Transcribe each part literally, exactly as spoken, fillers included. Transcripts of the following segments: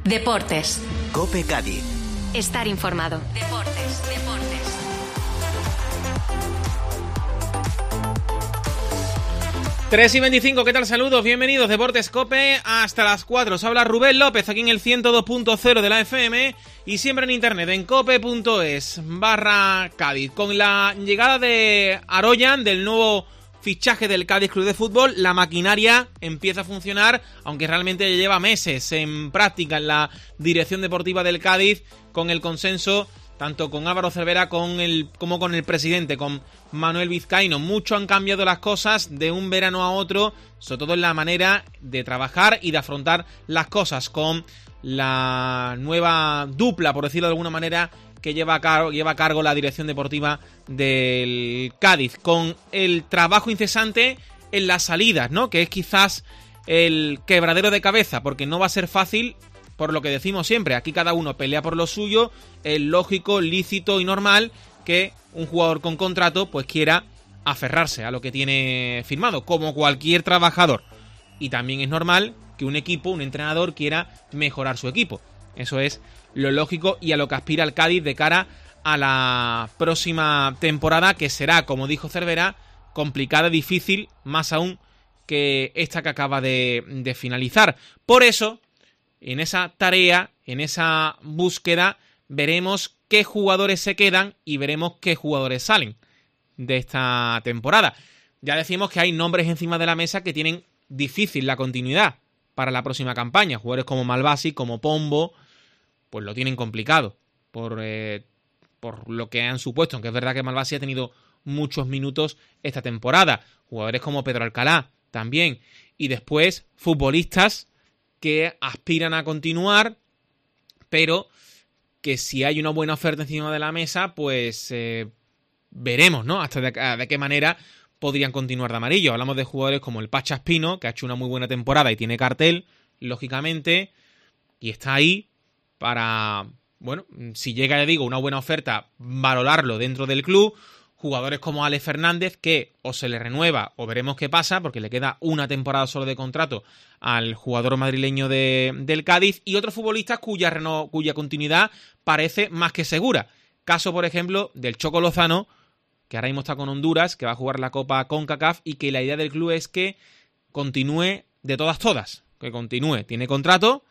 Deportes. COPE Cádiz. Estar informado. Deportes, deportes. tres y veinticinco, ¿qué tal? Saludos, bienvenidos, Deportes COPE, hasta las cuatro. Os habla Rubén López, aquí en el ciento dos punto cero de la F M y siempre en internet, en cope.es barra Cádiz. Con la llegada de Aroyan, del nuevo fichaje del Cádiz Club de Fútbol, la maquinaria empieza a funcionar, aunque realmente ya lleva meses en práctica en la dirección deportiva del Cádiz, con el consenso tanto con Álvaro Cervera con el, como con el presidente, con Manuel Vizcaíno. Mucho han cambiado las cosas de un verano a otro, sobre todo en la manera de trabajar y de afrontar las cosas, con la nueva dupla, por decirlo de alguna manera, que lleva a cargo, lleva a cargo la dirección deportiva del Cádiz, con el trabajo incesante en las salidas, ¿no? Que es quizás el quebradero de cabeza, porque no va a ser fácil. Por lo que decimos siempre, aquí cada uno pelea por lo suyo, es lógico, lícito y normal que un jugador con contrato pues quiera aferrarse a lo que tiene firmado, como cualquier trabajador. Y también es normal que un equipo, un entrenador, quiera mejorar su equipo. Eso es lo lógico y a lo que aspira el Cádiz de cara a la próxima temporada, que será, como dijo Cervera, complicada, difícil, más aún que esta que acaba de, de finalizar. Por eso, en esa tarea, en esa búsqueda, veremos qué jugadores se quedan y veremos qué jugadores salen de esta temporada. Ya decimos que hay nombres encima de la mesa que tienen difícil la continuidad para la próxima campaña. Jugadores como Malbasi, como Pombo, pues lo tienen complicado por, eh, por lo que han supuesto, aunque es verdad que Malbasi ha tenido muchos minutos esta temporada. Jugadores como Pedro Alcalá también. Y después futbolistas que aspiran a continuar, pero que si hay una buena oferta encima de la mesa, pues eh, veremos, ¿no? Hasta de, de qué manera podrían continuar de amarillo. Hablamos de jugadores como el Pacha Espino, que ha hecho una muy buena temporada y tiene cartel, lógicamente, y está ahí para, bueno, si llega, ya digo, una buena oferta, valorarlo dentro del club. Jugadores como Alex Fernández, que o se le renueva o veremos qué pasa, porque le queda una temporada solo de contrato al jugador madrileño de, del Cádiz, y otros futbolistas cuya, reno, cuya continuidad parece más que segura. Caso, por ejemplo, del Choco Lozano, que ahora mismo está con Honduras, que va a jugar la Copa CONCACAF, y que la idea del club es que continúe de todas todas, que continúe, tiene contrato,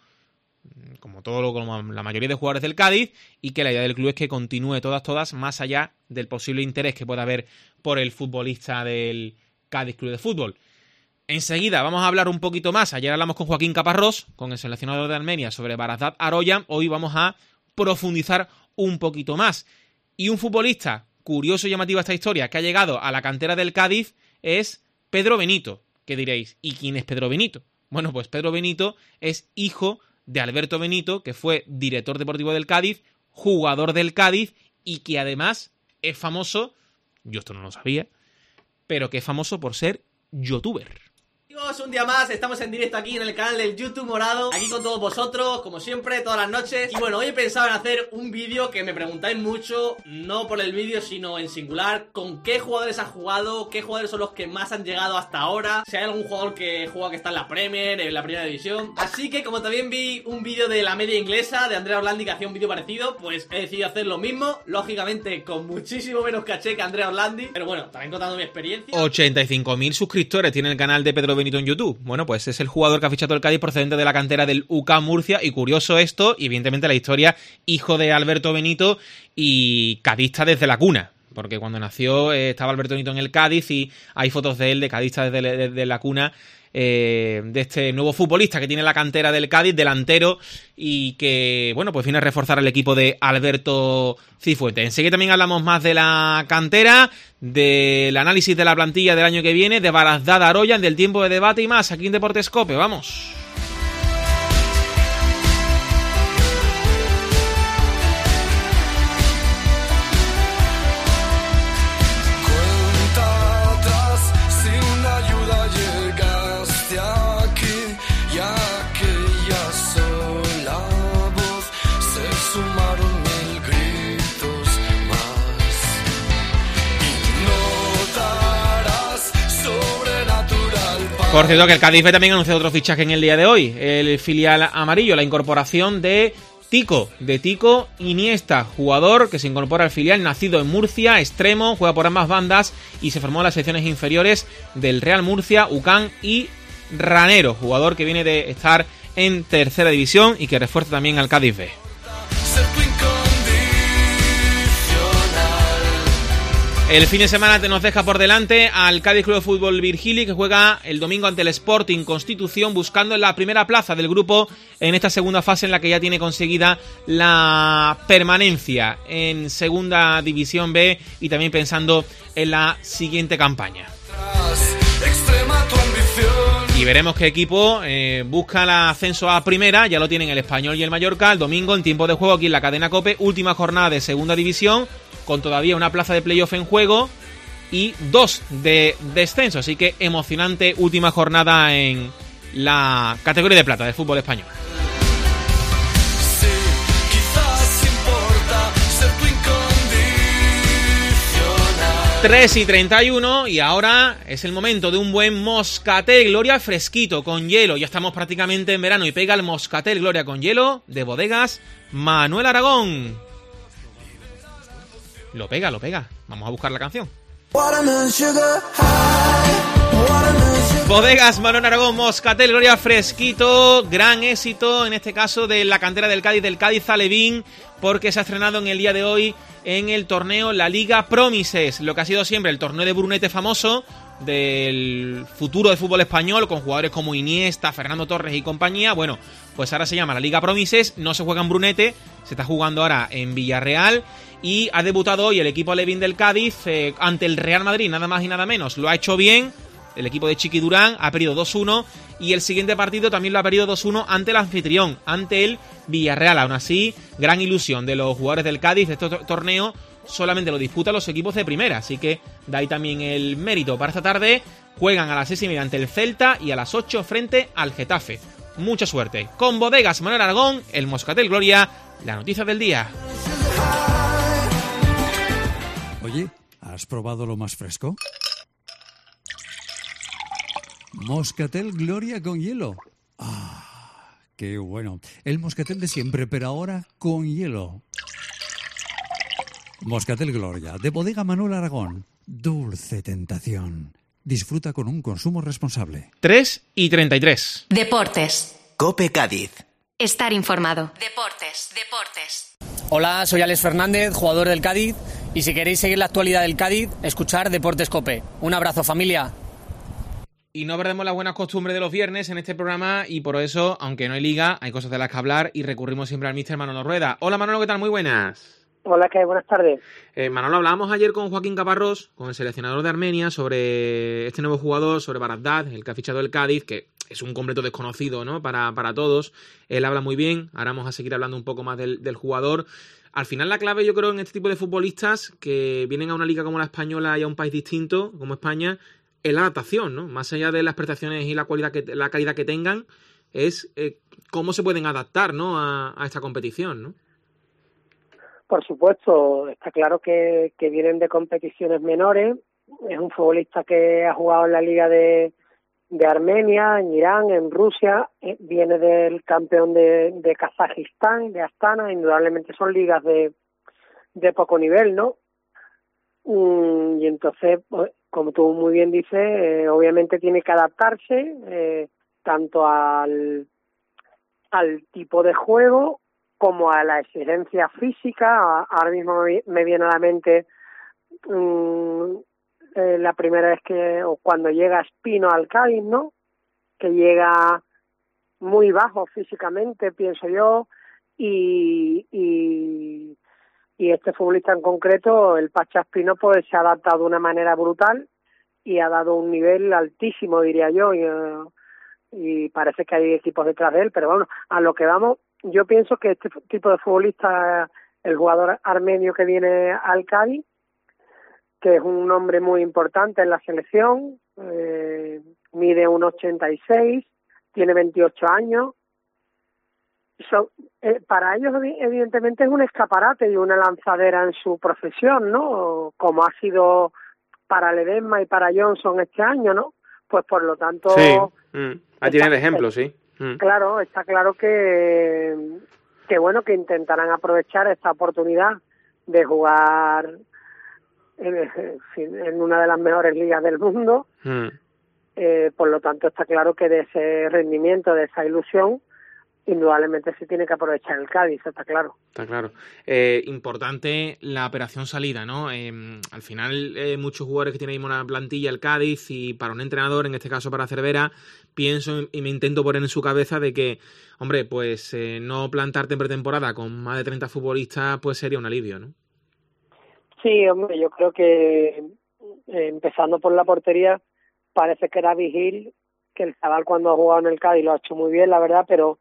como todo lo, como la mayoría de jugadores del Cádiz, y que la idea del club es que continúe todas todas, más allá del posible interés que pueda haber por el futbolista del Cádiz Club de Fútbol. Enseguida vamos a hablar un poquito más. Ayer hablamos con Joaquín Caparrós, con el seleccionador de Almería, sobre Barazdat Aroyan. Hoy vamos a profundizar un poquito más. Y un futbolista curioso y llamativo esta historia, que ha llegado a la cantera del Cádiz, es Pedro Benito. ¿Qué diréis? ¿Y quién es Pedro Benito? Bueno, pues Pedro Benito es hijo de Alberto Benito, que fue director deportivo del Cádiz, jugador del Cádiz, y que además es famoso, yo esto no lo sabía, pero que es famoso por ser youtuber. Amigos, un día más, estamos en directo aquí en el canal del YouTube Morado, aquí con todos vosotros, como siempre, todas las noches. Y bueno, hoy he pensado en hacer un vídeo que me preguntáis mucho, no por el vídeo, sino en singular, con qué jugadores ha jugado, qué jugadores son los que más han llegado hasta ahora, si hay algún jugador que juega que está en la Premier, en la Primera División. Así que como también vi un vídeo de la media inglesa, de Andrea Orlandi, que hacía un vídeo parecido, pues he decidido hacer lo mismo, lógicamente con muchísimo menos caché que Andrea Orlandi, pero bueno, también contando mi experiencia. ochenta y cinco mil suscriptores tiene el canal de Pedro Benito en YouTube. Bueno, pues es el jugador que ha fichado el Cádiz procedente de la cantera del U C A M Murcia, y curioso esto, y evidentemente la historia, hijo de Alberto Benito y cadista desde la cuna, porque cuando nació eh, estaba Alberto Benito en el Cádiz y hay fotos de él de cadista desde, desde la cuna, eh, de este nuevo futbolista que tiene la cantera del Cádiz, delantero, y que, bueno, pues viene a reforzar el equipo de Alberto Cifuentes. Enseguida también hablamos más de la cantera, del análisis de la plantilla del año que viene, de Barazdat Aroyan, del tiempo de debate y más, aquí en Deportes COPE. ¡Vamos! Sobrenatural. Por cierto, que el Cádiz B también anunció otro fichaje en el día de hoy, el filial amarillo, la incorporación de Tico, de Tico Iniesta, jugador que se incorpora al filial, nacido en Murcia, extremo, juega por ambas bandas y se formó en las secciones inferiores del Real Murcia, U C A M y Ranero, jugador que viene de estar en tercera división y que refuerza también al Cádiz B. El fin de semana te nos deja por delante al Cádiz Club de Fútbol Virgili, que juega el domingo ante el Sporting Constitución, buscando la primera plaza del grupo en esta segunda fase en la que ya tiene conseguida la permanencia en Segunda División B y también pensando en la siguiente campaña. Y veremos qué equipo eh, busca el ascenso a primera. Ya lo tienen el Español y el Mallorca el domingo en tiempo de juego aquí en la cadena COPE, última jornada de Segunda División, con todavía una plaza de playoff en juego y dos de descenso, así que emocionante última jornada en la categoría de plata del fútbol español. tres y treinta y uno y ahora es el momento de un buen Moscatel Gloria fresquito con hielo. Ya estamos prácticamente en verano y pega el Moscatel Gloria con hielo de Bodegas Manuel Aragón. Lo pega, lo pega. Vamos a buscar la canción. Bodegas Manuel Aragón, Moscatel Gloria fresquito, gran éxito en este caso de la cantera del Cádiz, del Cádiz Alevín, porque se ha estrenado en el día de hoy en el torneo La Liga Promises, lo que ha sido siempre el torneo de Brunete famoso del futuro del fútbol español, con jugadores como Iniesta, Fernando Torres y compañía. Bueno, pues ahora se llama La Liga Promises, no se juega en Brunete, se está jugando ahora en Villarreal y ha debutado hoy el equipo Alevín del Cádiz eh, ante el Real Madrid, nada más y nada menos. Lo ha hecho bien. El equipo de Chiqui Durán ha perdido dos uno y el siguiente partido también lo ha perdido dos uno ante el anfitrión, ante el Villarreal. Aún así, gran ilusión de los jugadores del Cádiz. Este torneo solamente lo disputan los equipos de primera, así que da ahí también el mérito. Para esta tarde juegan a las seis y media ante el Celta y a las ocho frente al Getafe. Mucha suerte. Con Bodegas Manuel Aragón, el Moscatel Gloria, la noticia del día. Oye, ¿has probado lo más fresco? Moscatel Gloria con hielo. ¡Ah, qué bueno! El Moscatel de siempre, pero ahora con hielo. Moscatel Gloria, de Bodega Manuel Aragón. Dulce tentación. Disfruta con un consumo responsable. tres y treinta y tres. Deportes. COPE Cádiz. Estar informado. Deportes, deportes. Hola, soy Alex Fernández, jugador del Cádiz. Y si queréis seguir la actualidad del Cádiz, escuchar Deportes COPE. Un abrazo, familia. Y no perdemos las buenas costumbres de los viernes en este programa y por eso, aunque no hay liga, hay cosas de las que hablar y recurrimos siempre al míster Manolo Rueda. Hola Manolo, ¿qué tal? Muy buenas. Hola, ¿qué hay? Buenas tardes. Eh, Manolo, hablábamos ayer con Joaquín Caparrós, con el seleccionador de Armenia, sobre este nuevo jugador, sobre Baraddad, el que ha fichado el Cádiz, que es un completo desconocido, ¿no? Para, para todos. Él habla muy bien, ahora vamos a seguir hablando un poco más del, del jugador. Al final la clave, yo creo, en este tipo de futbolistas que vienen a una liga como la española y a un país distinto, como España, es la adaptación, ¿no? Más allá de las prestaciones y la cualidad que, la calidad que tengan, es eh, cómo se pueden adaptar, ¿no? a, a esta competición, ¿no? Por supuesto, está claro que, que vienen de competiciones menores. Es un futbolista que ha jugado en la liga de, de Armenia, en Irán, en Rusia. Eh, viene del campeón de, de Kazajistán, de Astana. Indudablemente son ligas de, de poco nivel, ¿no? Mm, y entonces, pues, como tú muy bien dices, eh, obviamente tiene que adaptarse eh, tanto al, al tipo de juego como a la exigencia física. Ahora mismo me viene a la mente um, eh, la primera vez que, o cuando llega Espino al Cádiz, ¿no? Que llega muy bajo físicamente, pienso yo, y, y, y este futbolista en concreto, el Pacha Espino, pues se ha adaptado de una manera brutal y ha dado un nivel altísimo, diría yo, y, uh, y parece que hay equipos detrás de él, pero bueno, a lo que vamos, yo pienso que este tipo de futbolista, el jugador armenio que viene al Cádiz, que es un hombre muy importante en la selección, eh, mide uno ochenta y seis, tiene veintiocho años. So, eh, para ellos evidentemente es un escaparate y una lanzadera en su profesión, ¿no? Como ha sido para Ledesma y para Johnson este año, ¿no? pues por lo tanto... Sí, mm. ahí tiene el está, ejemplo, sí. Mm. Claro, está claro que, que bueno, que intentarán aprovechar esta oportunidad de jugar en, en una de las mejores ligas del mundo. Mm. Eh, por lo tanto, está claro que de ese rendimiento, de esa ilusión, indudablemente se tiene que aprovechar el Cádiz, está claro. Está claro. Eh, importante la operación salida, ¿no? Eh, al final, eh, muchos jugadores que tienen una plantilla el Cádiz, y para un entrenador, en este caso para Cervera, pienso y me intento poner en su cabeza de que, hombre, pues eh, no plantarte en pretemporada con más de treinta futbolistas, pues sería un alivio, ¿no? Sí, hombre, yo creo que eh, empezando por la portería, parece que era Vigil, que el chaval cuando ha jugado en el Cádiz lo ha hecho muy bien, la verdad, pero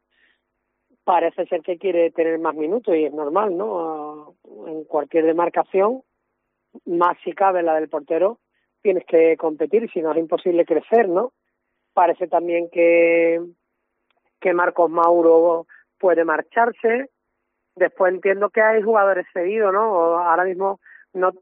parece ser que quiere tener más minutos y es normal, ¿no? En cualquier demarcación, más si cabe la del portero, tienes que competir, si no es imposible crecer, ¿no? Parece también que, que Marcos Mauro puede marcharse. Después entiendo que hay jugadores cedidos, ¿no? Ahora mismo no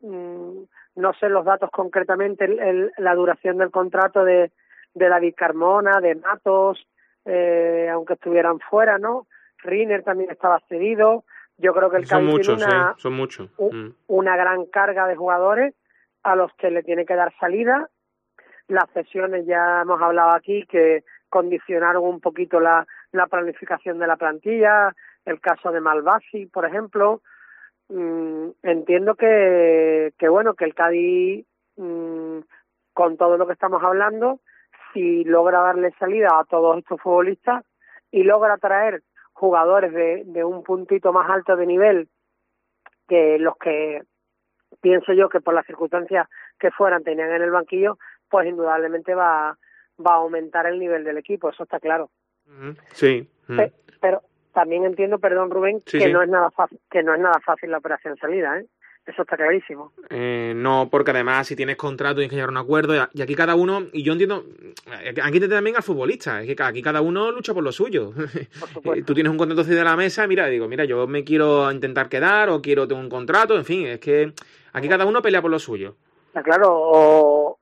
no sé los datos concretamente, el, el, la duración del contrato de, de David Carmona, de Matos, eh, aunque estuvieran fuera, ¿no? Riner también estaba cedido. Yo creo que el Cádiz muchos, tiene una, sí, son muchos. Un, una gran carga de jugadores a los que le tiene que dar salida. Las cesiones, ya hemos hablado aquí, que condicionaron un poquito la, la planificación de la plantilla. El caso de Malvasi, por ejemplo. Mm, entiendo que, que, bueno, que el Cádiz, mm, con todo lo que estamos hablando, si logra darle salida a todos estos futbolistas y logra traer jugadores de, de un puntito más alto de nivel que los que pienso yo que por las circunstancias que fueran tenían en el banquillo, pues indudablemente va, va a aumentar el nivel del equipo, eso está claro. Sí. Pero, pero también entiendo, perdón Rubén, sí, que sí. no es nada fácil, que no es nada fácil la operación salida, ¿eh? Eso está clarísimo. Eh, no, porque además si tienes contrato tienes que llegar a un acuerdo y aquí cada uno, y yo entiendo, aquí también al futbolista, es que aquí cada uno lucha por lo suyo. Por Tú tienes un contrato de la mesa y mira, digo, mira, yo me quiero intentar quedar o quiero tener un contrato, en fin, es que aquí cada uno pelea por lo suyo. Está claro, o,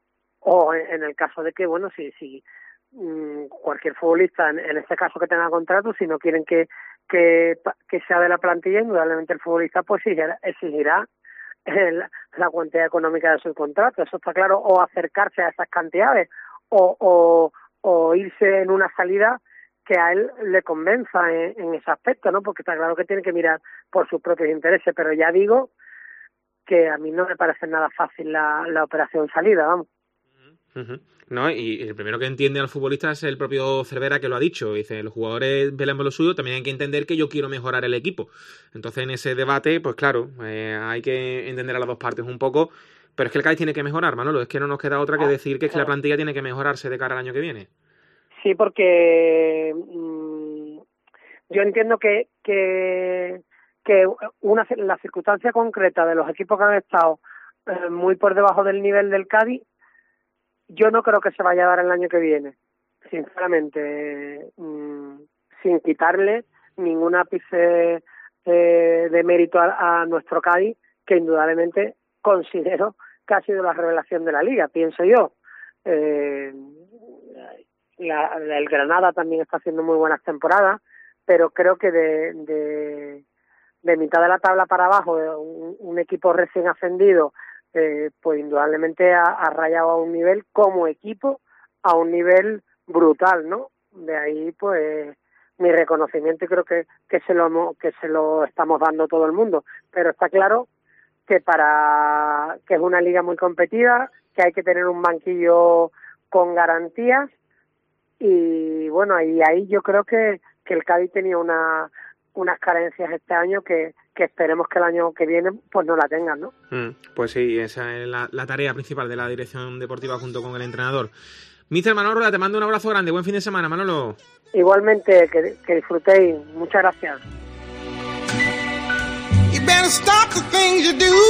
o en el caso de que, bueno, si, si mmm, cualquier futbolista, en, en este caso que tenga contrato, si no quieren que Que, que sea de la plantilla, indudablemente el futbolista pues exigirá, exigirá el, la cuantía económica de su contrato, eso está claro, o acercarse a esas cantidades, o, o, o irse en una salida que a él le convenza en, en ese aspecto, ¿no? Porque está claro que tiene que mirar por sus propios intereses, pero ya digo que a mí no me parece nada fácil la, la operación salida, vamos. Uh-huh. No, y el primero que entiende al futbolista es el propio Cervera, que lo ha dicho. Dice, los jugadores velan por lo suyo, también hay que entender que yo quiero mejorar el equipo. Entonces, en ese debate, pues claro, eh, hay que entender a las dos partes un poco. Pero es que el Cádiz tiene que mejorar, Manolo. Es que no nos queda otra que decir que es que la plantilla tiene que mejorarse de cara al año que viene. Sí, porque mmm, yo entiendo que que, que una la circunstancia concreta de los equipos que han estado eh, muy por debajo del nivel del Cádiz, yo no creo que se vaya a dar el año que viene, sinceramente, mmm, sin quitarle ningún ápice eh, de mérito a, a nuestro Cádiz, que indudablemente considero que ha sido la revelación de la Liga, pienso yo. Eh, la, la, el Granada también está haciendo muy buenas temporadas, pero creo que de, de, de mitad de la tabla para abajo, un, un equipo recién ascendido, Eh, pues indudablemente ha, ha rayado a un nivel como equipo, a un nivel brutal, ¿no? De ahí, pues, mi reconocimiento y creo que, que se lo que se lo estamos dando todo el mundo. Pero está claro que para que es una liga muy competida, que hay que tener un banquillo con garantías y bueno, y ahí yo creo que, que el Cádiz tenía una unas carencias este año que, que esperemos que el año que viene pues no la tengan, ¿no? Mm, pues sí, esa es la, la tarea principal de la dirección deportiva junto con el entrenador. míster Manolo, te mando un abrazo grande, buen fin de semana, Manolo. Igualmente, que, que disfrutéis, muchas gracias. You better stop the things you do.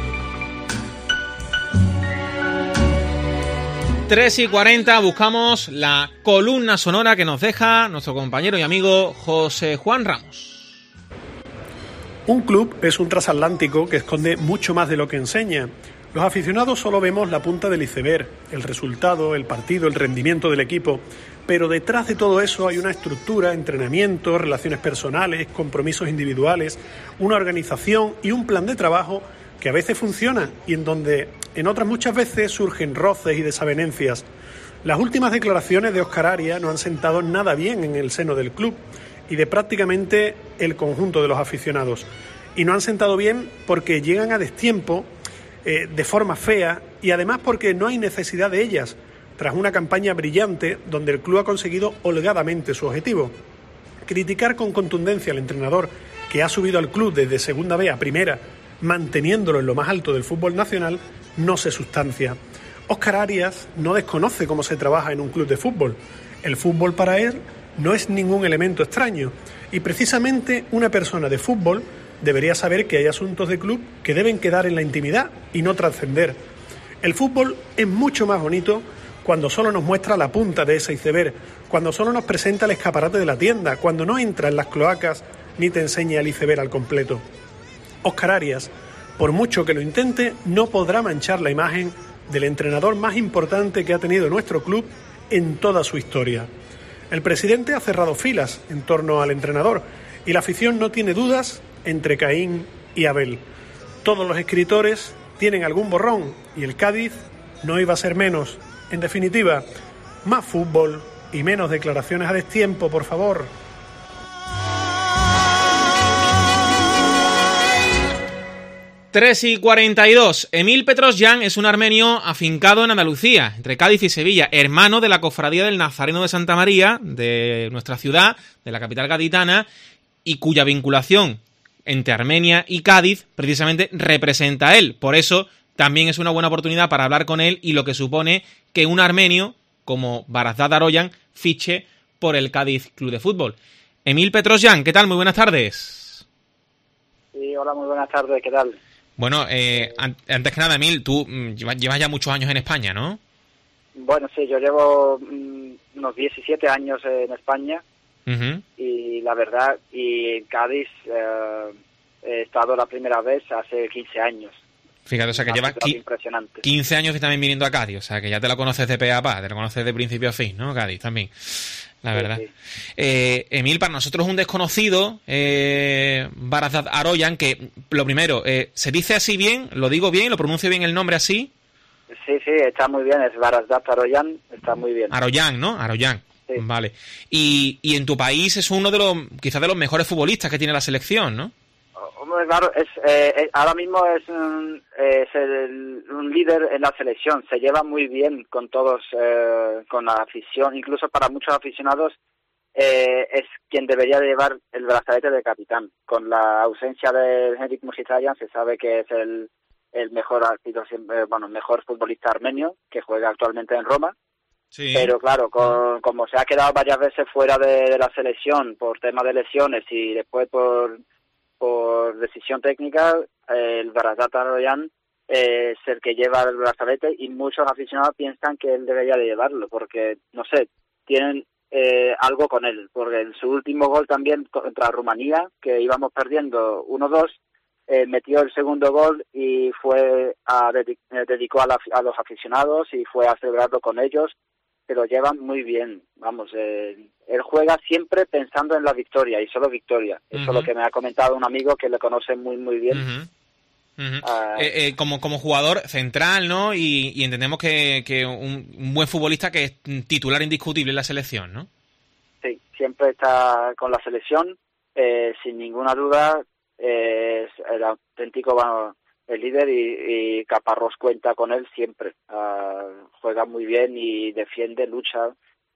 tres y cuarenta, buscamos la columna sonora que nos deja nuestro compañero y amigo José Juan Ramos. Un club es un transatlántico que esconde mucho más de lo que enseña. Los aficionados solo vemos la punta del iceberg, el resultado, el partido, el rendimiento del equipo, pero detrás de todo eso hay una estructura, entrenamiento, relaciones personales, compromisos individuales, una organización y un plan de trabajo que a veces funciona y en donde en otras muchas veces surgen roces y desavenencias. Las últimas declaraciones de Óscar Arias no han sentado nada bien en el seno del club y de prácticamente el conjunto de los aficionados. Y no han sentado bien porque llegan a destiempo, eh, de forma fea, y además porque no hay necesidad de ellas, tras una campaña brillante donde el club ha conseguido holgadamente su objetivo. Criticar con contundencia al entrenador que ha subido al club desde Segunda B a Primera, manteniéndolo en lo más alto del fútbol nacional, no se sustancia. Óscar Arias no desconoce cómo se trabaja en un club de fútbol. El fútbol para él no es ningún elemento extraño y precisamente una persona de fútbol debería saber que hay asuntos de club que deben quedar en la intimidad y no trascender. El fútbol es mucho más bonito cuando solo nos muestra la punta de ese iceberg, cuando solo nos presenta el escaparate de la tienda, cuando no entra en las cloacas ni te enseña el iceberg al completo. Óscar Arias, por mucho que lo intente, no podrá manchar la imagen del entrenador más importante que ha tenido nuestro club en toda su historia. El presidente ha cerrado filas en torno al entrenador y la afición no tiene dudas entre Caín y Abel. Todos los escritores tienen algún borrón y el Cádiz no iba a ser menos. En definitiva, más fútbol y menos declaraciones a destiempo, por favor. tres y cuarenta y dos. Emil Petrosyan es un armenio afincado en Andalucía, entre Cádiz y Sevilla, hermano de la cofradía del Nazareno de Santa María, de nuestra ciudad, de la capital gaditana, y cuya vinculación entre Armenia y Cádiz precisamente representa a él. Por eso también es una buena oportunidad para hablar con él y lo que supone que un armenio como Barazdad Aroyan fiche por el Cádiz Club de Fútbol. Emil Petrosyan, ¿qué tal? Muy buenas tardes. Sí, hola, muy buenas tardes, ¿qué tal? Bueno, eh, antes que nada, Emil, tú mm, llevas ya muchos años en España, ¿no? Bueno, sí, yo llevo mm, unos diecisiete años en España. Uh-huh. Y la verdad, y en Cádiz eh, he estado la primera vez hace quince años. Fíjate, o sea que llevas qui- quince años que también viniendo a Cádiz, o sea que ya te lo conoces de pe a pa, te lo conoces de principio a fin, ¿no? Cádiz también, la verdad. Sí, sí. Eh, Emil, para nosotros es un desconocido, eh, Barazdad Aroyan, que lo primero, eh, ¿se dice así bien? ¿Lo digo bien? ¿Lo pronuncio bien el nombre así? Sí, sí, está muy bien, es Barazdad Aroyan, está muy bien. Aroyan, ¿no? Aroyan. Sí. Vale. Y, y en tu país es uno de los, quizás de los mejores futbolistas que tiene la selección, ¿no? Hombre, claro, es, eh, ahora mismo es, un, es el, un líder en la selección, se lleva muy bien con todos, eh, con la afición, incluso para muchos aficionados eh, es quien debería llevar el brazalete de capitán. Con la ausencia de Henrik Mkhitaryan se sabe que es el, el mejor, bueno, mejor futbolista armenio que juega actualmente en Roma. Sí. Pero claro, con, como se ha quedado varias veces fuera de, de la selección por tema de lesiones y después por por decisión técnica, eh, el Barazdad Aroyan eh, es el que lleva el brazalete y muchos aficionados piensan que él debería de llevarlo porque, no sé, tienen eh, algo con él, porque en su último gol también contra Rumanía, que íbamos perdiendo uno dos, eh, metió el segundo gol y fue a dedic- dedicó a, la, a los aficionados y fue a celebrarlo con ellos. Se lo llevan muy bien, vamos, eh, él juega siempre pensando en la victoria y solo victoria. Uh-huh. Eso es lo que me ha comentado un amigo que le conoce muy muy bien. Uh-huh. Uh-huh. Uh, eh, eh, como como jugador central, ¿no? Y, y entendemos que, que un, un buen futbolista que es titular indiscutible en la selección, ¿no? Sí, siempre está con la selección, eh, sin ninguna duda, eh, es el auténtico... Bueno, el líder y, y Caparrós cuenta con él siempre. Uh, juega muy bien y defiende, lucha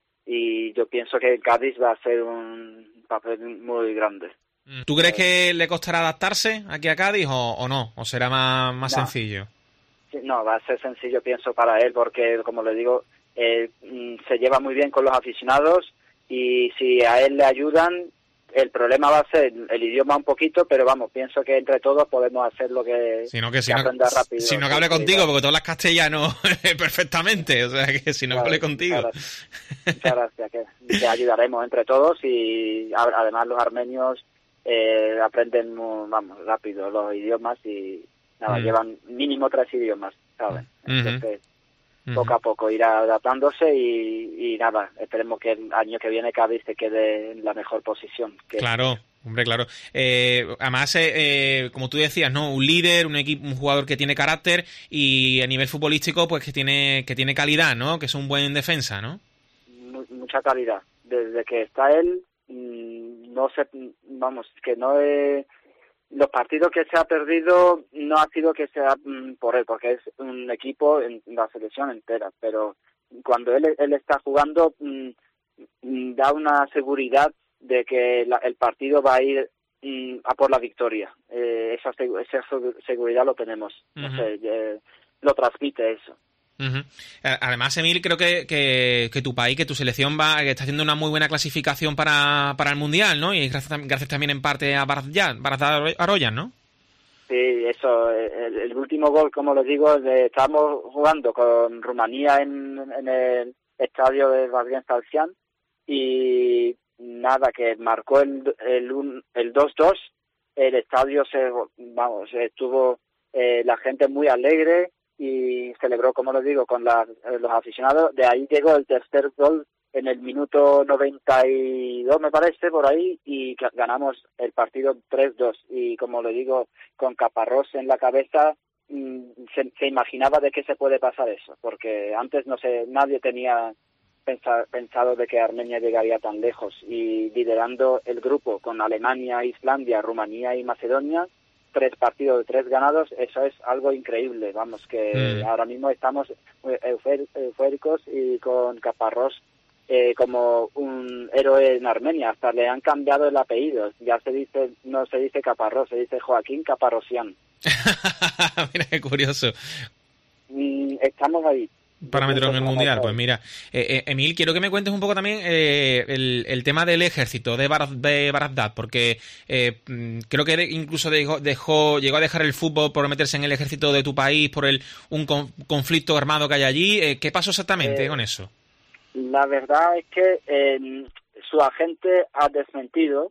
y yo pienso que Cádiz va a ser un papel muy grande. ¿Tú crees que le costará adaptarse aquí a Cádiz o, o no? ¿O será más, más no. sencillo? Sí, no, va a ser sencillo pienso para él porque, como le digo, eh, se lleva muy bien con los aficionados y si a él le ayudan... El problema va a ser el idioma un poquito, pero vamos, pienso que entre todos podemos hacer lo que, sino que, si que no, aprenda rápido. Si no que hable contigo, porque tú hablas castellano perfectamente, o sea que si no claro, que hable contigo. Muchas gracias, que, que ayudaremos entre todos y además los armenios eh, aprenden, vamos, rápido los idiomas y nada, mm. llevan mínimo tres idiomas. ¿saben? Uh-huh. Entonces, uh-huh. poco a poco irá adaptándose y, y nada, esperemos que el año que viene Cádiz se quede en la mejor posición. Que claro, hombre, claro. Eh, además, eh, eh, como tú decías, ¿no? Un líder, un equipo, un jugador que tiene carácter y a nivel futbolístico, pues que tiene que tiene calidad, ¿no? Que es un buen defensa, ¿no? Mucha calidad. Desde que está él, no sé, vamos, que no he... Los partidos que se ha perdido no ha sido que sea por él, porque es un equipo en la selección entera, pero cuando él, él está jugando da una seguridad de que la, el partido va a ir a por la victoria. Eh, esa, esa seguridad lo tenemos. Uh-huh. No sé, eh, lo transmite eso. Uh-huh. Además, Emil, creo que, que, que tu país, que tu selección va que está haciendo una muy buena clasificación para, para el Mundial, ¿no? Y gracias, gracias también en parte a Barazdat, Barazdat Aroyan, ¿no? Sí, eso. El, el último gol, como les digo, de, estábamos jugando con Rumanía en, en el estadio de Valguén Salcián y nada, que marcó el, el, el dos dos, el estadio se, vamos, estuvo eh, la gente muy alegre y celebró, como les digo, con la, los aficionados. De ahí llegó el tercer gol en el minuto noventa y dos, me parece, por ahí, y ganamos el partido tres dos. Y como le digo, con Caparrós en la cabeza, se, se imaginaba de qué se puede pasar eso, porque antes no sé, nadie tenía pensar, pensado de que Armenia llegaría tan lejos, y liderando el grupo con Alemania, Islandia, Rumanía y Macedonia, tres partidos de tres ganados, eso es algo increíble. Vamos, que mm. ahora mismo estamos eufóricos y con Caparrós eh, como un héroe en Armenia. Hasta le han cambiado el apellido. Ya se dice, no se dice Caparrós, se dice Joaquín Caparrosian. Mira qué curioso. Mm, estamos ahí. Para meterlo en el Mundial, pues mira. Eh, eh, Emil, quiero que me cuentes un poco también eh, el, el tema del ejército de, Bar, de Barazdat, porque eh, creo que incluso dejó, dejó, llegó a dejar el fútbol por meterse en el ejército de tu país por el un con, conflicto armado que hay allí. Eh, ¿Qué pasó exactamente eh, con eso? La verdad es que eh, su agente ha desmentido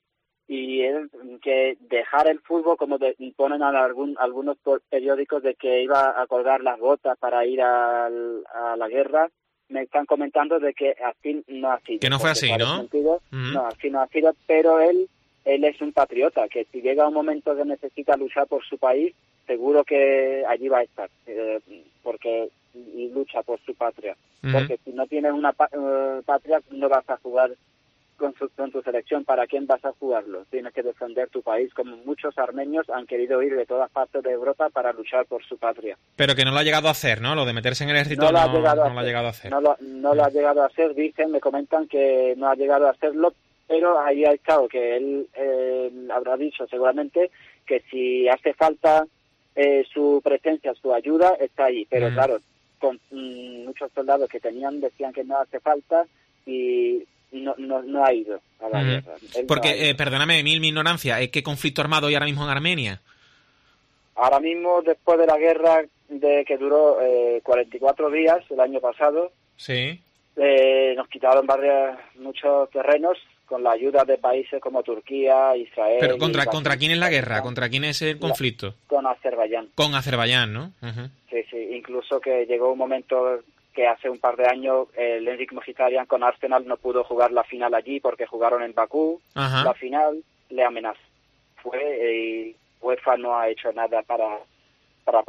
y es que dejar el fútbol, como de, ponen a algún, algunos periódicos, de que iba a colgar las botas para ir al, a la guerra, me están comentando de que así no ha sido. Que no fue así, ¿no? Uh-huh. No, así no ha sido, pero él, él es un patriota, que si llega un momento que necesita luchar por su país, seguro que allí va a estar, eh, porque y lucha por su patria. Uh-huh. Porque si no tienes una uh, patria, no vas a jugar Con, su, con tu selección. ¿Para quién vas a jugarlo? Tienes que defender tu país, como muchos armenios han querido ir de todas partes de Europa para luchar por su patria. Pero que no lo ha llegado a hacer, ¿no? Lo de meterse en el ejército no, no, lo, ha llegado no lo ha llegado a hacer. No lo, no lo ha llegado a hacer, dicen, me comentan que no ha llegado a hacerlo, pero ahí ha estado, que él eh, habrá dicho seguramente que si hace falta eh, su presencia, su ayuda, está ahí. Pero mm. claro, con mm, muchos soldados que tenían decían que no hace falta y No, no, no ha ido a la mm. guerra. Porque, no eh, perdóname, Emil, mi ignorancia, ¿qué conflicto armado hay ahora mismo en Armenia? Ahora mismo, después de la guerra de que duró eh, cuarenta y cuatro días el año pasado, sí, eh, nos quitaron varios, muchos terrenos con la ayuda de países como Turquía, Israel... ¿Pero contra, contra quién es la guerra? ¿Contra quién es el conflicto? La, con Azerbaiyán. Con Azerbaiyán, ¿no? Uh-huh. Sí, sí, incluso que llegó un momento que hace un par de años el Enric Mkhitaryan con Arsenal no pudo jugar la final allí porque jugaron en Bakú. Uh-huh. La final le amenazó. Fue y UEFA no ha hecho nada para... para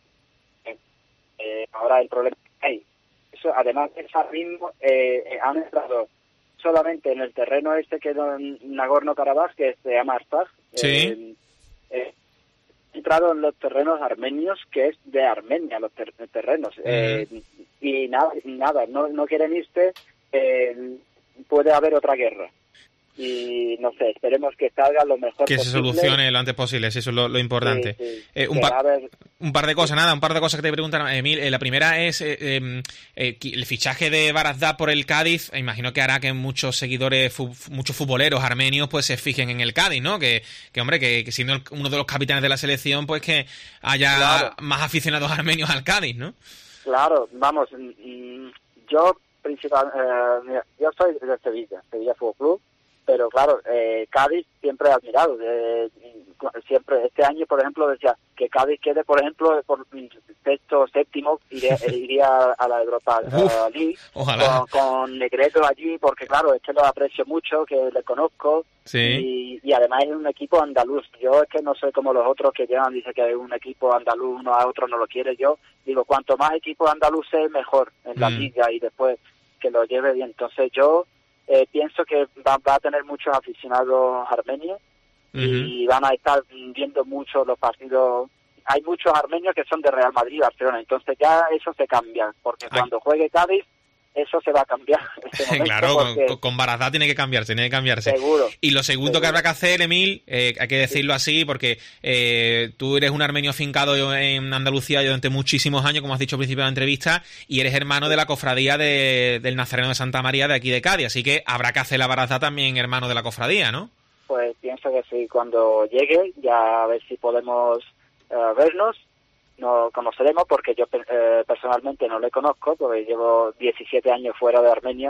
eh, ahora el problema que hay. Eso, además, es ahora mismo eh, han entrado solamente en el terreno este que es Nagorno-Karabaj, que se llama Artsaj. Sí. Eh, eh, entrado en los terrenos armenios, que es de Armenia, los ter- terrenos. Uh-huh. Eh, y nada, nada no, no quieren irse, eh, puede haber otra guerra. Y no sé, esperemos que salga lo mejor que posible. Que se solucione lo antes posible, eso es lo, lo importante. Sí, sí. Eh, un, pa- ver... un par de cosas, nada, un par de cosas que te preguntan, Emil. Eh, la primera es eh, eh, eh, el fichaje de Barazdat por el Cádiz. Eh, imagino que hará que muchos seguidores, fu- muchos futboleros armenios, pues se fijen en el Cádiz, ¿no? Que, que hombre, que, que siendo el, uno de los capitanes de la selección, pues que haya claro. más aficionados armenios al Cádiz, ¿no? Claro, vamos, yo principal, eh, mira, yo soy de Sevilla, Sevilla Fútbol Club. Pero claro, eh, Cádiz siempre he admirado. Eh, siempre, este año, por ejemplo, decía que Cádiz quede, por ejemplo, por sexto, séptimo, iría, iría a la Europa uh, League, con, con Negredo allí, porque claro, es que lo aprecio mucho, que le conozco, sí. y, y además es un equipo andaluz. Yo es que no soy como los otros que llegan, dice que es un equipo andaluz, uno a otro no lo quiere. Yo digo, cuanto más equipos andaluces, mejor en la mm. liga, y después que lo lleve bien. Entonces yo eh, pienso que va, va a tener muchos aficionados armenios, uh-huh. y van a estar viendo mucho los partidos. Hay muchos armenios que son de Real Madrid y Barcelona, entonces ya eso se cambia, porque Ay. cuando juegue Cádiz, eso se va a cambiar. Este claro, con, con Barazdá tiene que cambiarse, tiene que cambiarse. Seguro. Y lo segundo seguro. que habrá que hacer, Emil, eh, hay que decirlo sí. así, porque eh, tú eres un armenio afincado en Andalucía durante muchísimos años, como has dicho al principio de la entrevista, y eres hermano de la cofradía de, del Nazareno de Santa María de aquí de Cádiz, así que habrá que hacer la Barazdá también hermano de la cofradía, ¿no? Pues pienso que sí, cuando llegue, ya a ver si podemos uh, vernos. Nos conoceremos, porque yo eh, personalmente no le conozco, porque llevo diecisiete años fuera de Armenia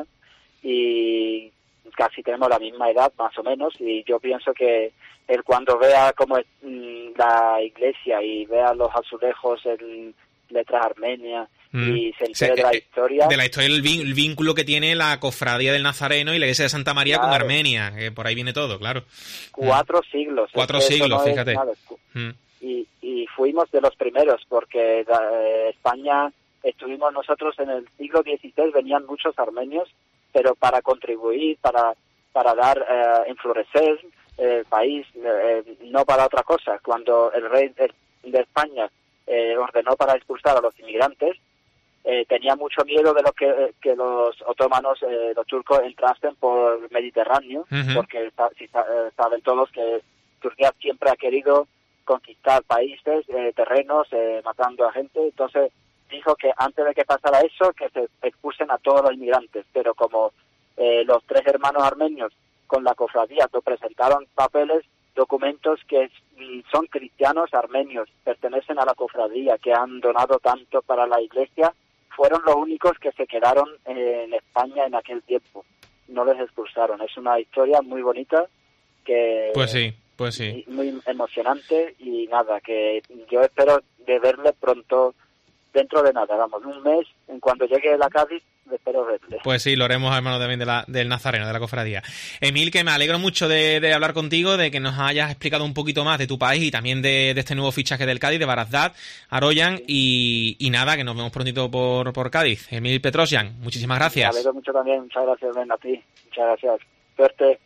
y casi tenemos la misma edad, más o menos, y yo pienso que él, cuando vea cómo es mm, la iglesia y vea los azulejos en letras armenias mm. y se entere sí, de la eh, historia... De la historia, el, el vínculo que tiene la cofradía del Nazareno y la iglesia de Santa María claro. con Armenia, que por ahí viene todo, claro. Cuatro mm. siglos. Cuatro siglos, no fíjate. Mm. Y, y fuimos de los primeros, porque eh, España, estuvimos nosotros en el siglo dieciséis, venían muchos armenios, pero para contribuir, para para dar, eh, enflorecer el país, eh, no para otra cosa. Cuando el rey de, de España eh, ordenó para expulsar a los inmigrantes, eh, tenía mucho miedo de lo que, que los otomanos, eh, los turcos, entrasen por el Mediterráneo, uh-huh. porque si, saben todos que Turquía siempre ha querido conquistar países, eh, terrenos, eh, matando a gente. Entonces dijo que antes de que pasara eso, que se expulsen a todos los inmigrantes, pero como eh, los tres hermanos armenios con la cofradía presentaron papeles, documentos que mm, son cristianos armenios, pertenecen a la cofradía, que han donado tanto para la iglesia, fueron los únicos que se quedaron eh, en España en aquel tiempo, no les expulsaron. Es una historia muy bonita que... Pues sí. Pues sí. Muy emocionante, y nada, que yo espero de verle pronto, dentro de nada, vamos, un mes, en cuando llegue a la Cádiz, espero verle. Pues sí, lo haremos, hermano, también de la, del Nazareno, de la cofradía. Emil, que me alegro mucho de, de hablar contigo, de que nos hayas explicado un poquito más de tu país y también de, de este nuevo fichaje del Cádiz, de Barazdá, Aroyan, y, y nada, que nos vemos prontito por, por Cádiz. Emil Petrosian, muchísimas gracias. Me alegro mucho también, muchas gracias, Ben, a ti, muchas gracias. Suerte.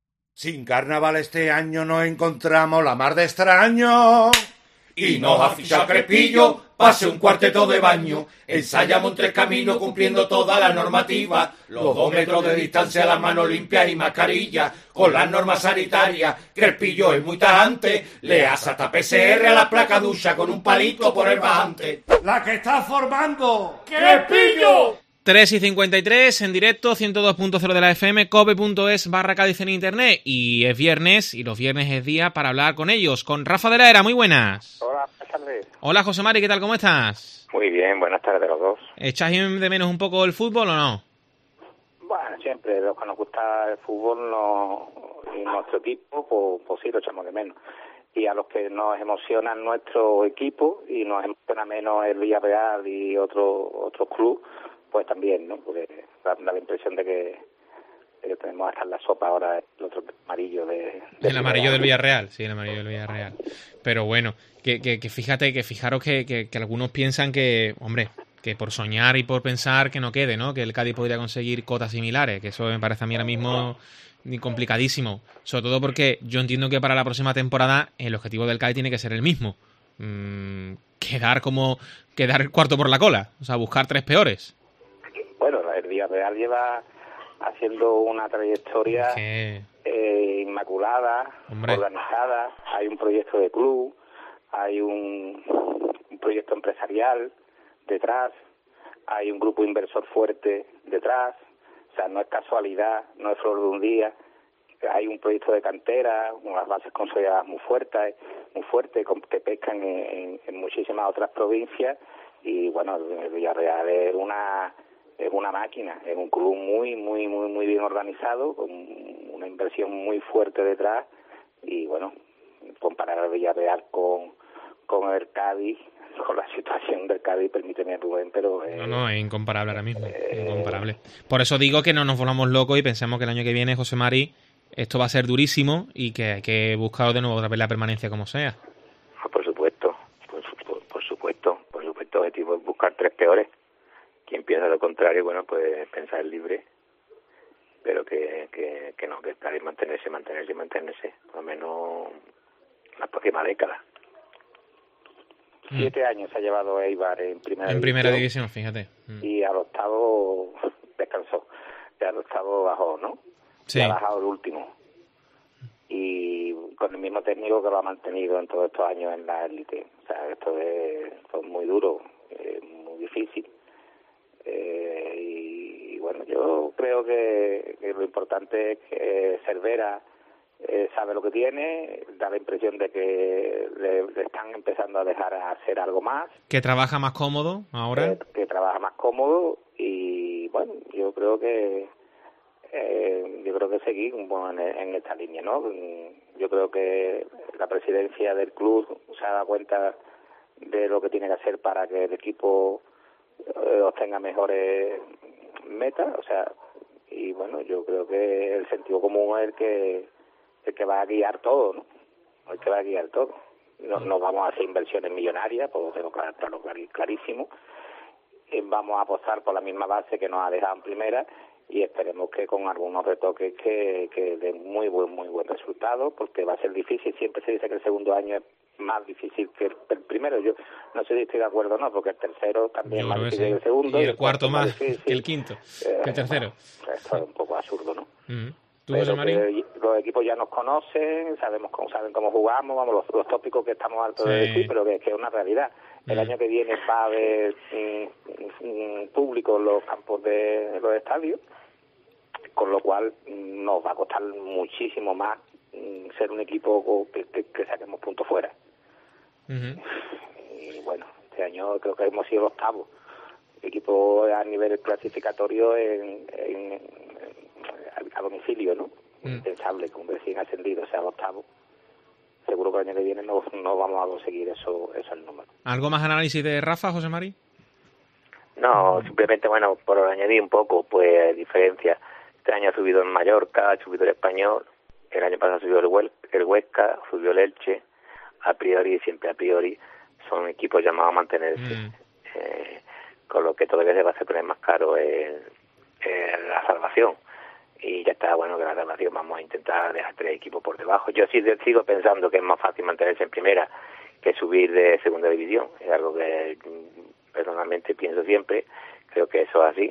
Sin carnaval este año nos encontramos la mar de extraño. Y nos ha fichado Crespillo, pase un cuarteto de baño. Ensayamos en tres caminos cumpliendo toda la normativa. Los dos metros de distancia, las manos limpias y mascarilla. Con las normas sanitarias, Crespillo es muy tajante. Le hace hasta P C R a la placa ducha con un palito por el bajante. La que está formando Crespillo. tres y cincuenta y tres en directo, ciento dos punto cero de la F M, cope.es barra Cádiz en internet. Y es viernes, y los viernes es día para hablar con ellos. Con Rafa de la Era, muy buenas. Hola, buenas tardes. Hola, José Mari, ¿qué tal? ¿Cómo estás? Muy bien, buenas tardes los dos. ¿Echas de menos un poco el fútbol o no? Bueno, siempre, los que nos gusta el fútbol no, y nuestro equipo, pues, pues sí, lo echamos de menos. Y a los que nos emocionan nuestro equipo y nos emociona menos el Villarreal y otro otros clubes, pues también, ¿no? Porque da, da la impresión de que, de que tenemos hasta en la sopa ahora el otro amarillo de... de el amarillo del Villarreal, sí, el amarillo del Villarreal. Pero bueno, que, que, que fíjate, que fijaros que, que, que algunos piensan que, hombre, que por soñar y por pensar que no quede, ¿no? Que el Cádiz podría conseguir cotas similares, que eso me parece a mí ahora mismo complicadísimo. Sobre todo porque yo entiendo que para la próxima temporada el objetivo del Cádiz tiene que ser el mismo. Mm, quedar como... quedar cuarto por la cola, o sea, buscar tres peores. Bueno, el Villarreal lleva haciendo una trayectoria eh, inmaculada, Hombre. organizada. Hay un proyecto de club, hay un, un proyecto empresarial detrás, hay un grupo inversor fuerte detrás. O sea, no es casualidad, no es flor de un día. Hay un proyecto de cantera, unas bases consolidadas muy fuertes, muy fuertes, que pescan en, en, en muchísimas otras provincias. Y bueno, el Villarreal es una... es una máquina, es un club muy, muy, muy, muy bien organizado, con una inversión muy fuerte detrás, y bueno, comparar al Villarreal con, con el Cádiz, con la situación del Cádiz, permíteme, Rubén, pero... Eh, no, no, es incomparable ahora mismo, eh, incomparable. Por eso digo que no nos volvamos locos y pensemos que el año que viene, José Mari, esto va a ser durísimo y que hay que buscar de nuevo otra vez la permanencia como sea. Por supuesto, por, por, por supuesto, por supuesto, el objetivo es buscar tres peores. Quien piensa lo contrario, bueno, pues pensar libre, pero que, que, que no, que estar y mantenerse, mantenerse y mantenerse, por lo menos la próxima década. Siete mm. años se ha llevado Eibar en primera en división. primera división, fíjate. Mm. Y al octavo descansó. Y al octavo bajó, ¿no? Sí. Y ha bajado el último. Y con el mismo técnico que lo ha mantenido en todos estos años en la élite. O sea, esto es, esto es muy duro, eh, muy difícil. Eh, y, y bueno, yo creo que, que lo importante es que Cervera Eh, sabe lo que tiene, da la impresión de que le, le están empezando a dejar hacer algo más. Que trabaja más cómodo ahora. Eh, que trabaja más cómodo y bueno, yo creo que eh, yo creo que seguir bueno, en, en esta línea, ¿no? Yo creo que la presidencia del club se ha dado cuenta de lo que tiene que hacer para que el equipo eh, obtenga mejores metas, o sea, y bueno, yo creo que el sentido común es el que el que va a guiar todo, ¿no? El que va a guiar todo. No, no vamos a hacer inversiones millonarias, pues tengo claro, claro, clarísimo. Eh, vamos a apostar por la misma base que nos ha dejado en primera y esperemos que con algunos retoques que, que den muy buen muy buen resultado, porque va a ser difícil. Siempre se dice que el segundo año es más difícil que el, el primero. Yo no sé si estoy de acuerdo o no, porque el tercero también es más difícil que el segundo. Y el, y el cuarto, cuarto más difícil que el quinto, eh, que el tercero. Bueno, esto es un poco absurdo, ¿no? Mm. Pero que los equipos ya nos conocen, sabemos cómo saben cómo jugamos, vamos los, los tópicos que estamos hartos sí. de decir, pero que, que es una realidad. El mm. año que viene va a haber mm, mm, público en los campos de los estadios, con lo cual nos va a costar muchísimo más mm, ser un equipo que, que, que saquemos puntos fuera. Uh-huh. Y bueno, este año creo que hemos sido el octavo equipo a nivel clasificatorio en, en, en a domicilio, ¿no? Mm. Impensable que un recién ascendido sea el octavo. Seguro que el año que viene no, no vamos a conseguir eso, eso el número. ¿Algo más análisis de Rafa, José Mari? No, simplemente, bueno, por añadir un poco, pues, diferencia. Este año ha subido en Mallorca, ha subido el Español, el año pasado subió el, Huel- el Huesca, subió el Elche, a priori, siempre a priori, son equipos llamados a mantenerse. Mm. Eh, con lo que todavía se va a hacer poner más caro el, el, la salvación. Y ya está, bueno, que la salvación vamos a intentar dejar tres equipos por debajo. Yo sí sigo pensando que es más fácil mantenerse en primera que subir de segunda división. Es algo que personalmente pienso siempre, creo que eso es así.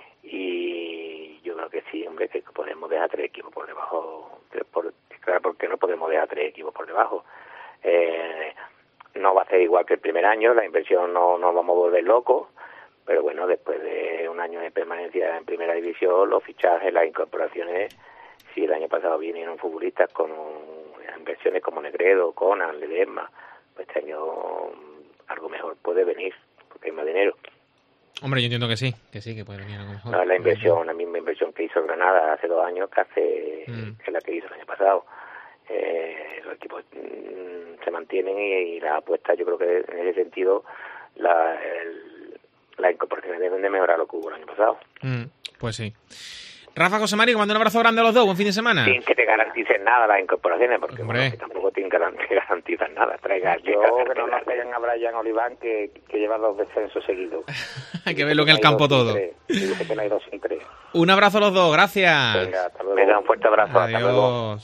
Y yo creo que sí, hombre, que podemos dejar tres equipos por debajo. Por, claro, porque no podemos dejar tres equipos por debajo. Eh, no va a ser igual que el primer año, la inversión no nos vamos a volver locos. Pero bueno, después de un año de permanencia en primera división, los fichajes, las incorporaciones, si el año pasado vinieron futbolistas con inversiones como Negredo, Conan, Ledesma, pues este año algo mejor puede venir, porque hay más dinero. Hombre, yo entiendo que sí, que sí, que puede venir algo mejor. No, la inversión, la misma inversión que hizo Granada hace dos años que hace mm. que la que hizo el año pasado. Eh, los equipos mm, se mantienen y, y la apuesta, yo creo que en ese sentido, la el, las incorporaciones deben de mejorar lo que hubo el año pasado. Mm, pues sí. Rafa, José Mari, mando un abrazo grande a los dos. Buen fin de semana. Sin que te garanticen nada las incorporaciones, porque bueno, que tampoco te garantizan nada. Traiga, yo que no nos traigan a Brian Oliván, que, que lleva dos descensos seguidos. Hay que verlo en el campo todo. Dice que no hay dos sin tres. Un abrazo a los dos, gracias. Venga, hasta luego. Venga, un fuerte abrazo. Adiós. Hasta luego.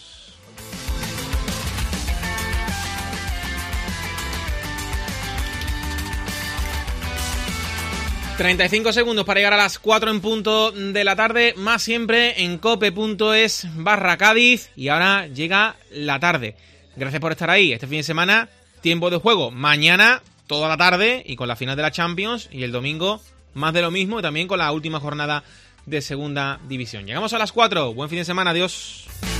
treinta y cinco segundos para llegar a las cuatro en punto de la tarde, más siempre en cope.es barra Cádiz. Y ahora llega la tarde. Gracias por estar ahí. Este fin de semana, tiempo de juego. Mañana, toda la tarde, y con la final de la Champions. Y el domingo, más de lo mismo, y también con la última jornada de segunda división. Llegamos a las cuatro. Buen fin de semana. Adiós.